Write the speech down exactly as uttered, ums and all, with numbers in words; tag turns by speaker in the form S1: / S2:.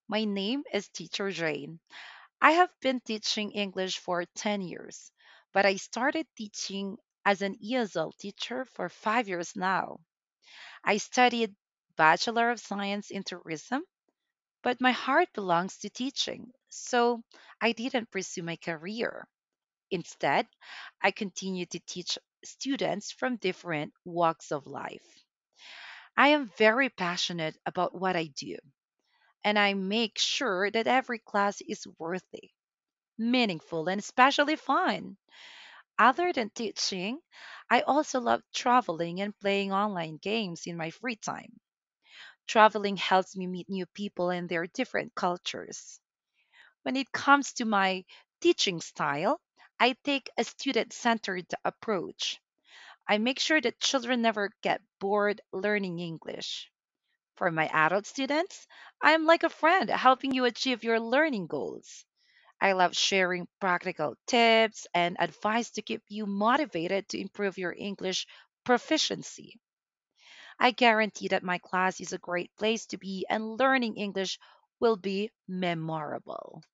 S1: My name is Teacher Jane. I have been teaching English for ten years, but I started teaching as an E S L teacher for five years now. I studied Bachelor of Science in Tourism, but my heart belongs to teaching, so I didn't pursue my career. Instead, I continue to teach students from different walks of life. I am very passionate about what I do, and I make sure that every class is worthy, meaningful, and especially fun. Other than teaching, I also love traveling and playing online games in my free time. Traveling helps me meet new people and their different cultures. When it comes to my teaching style, I take a student centered approach. I make sure that children never get bored learning English. For my adult students, I'm like a friend helping you achieve your learning goals. I love sharing practical tips and advice to keep you motivated to improve your English proficiency. I guarantee that my class is a great place to be and learning English will be memorable.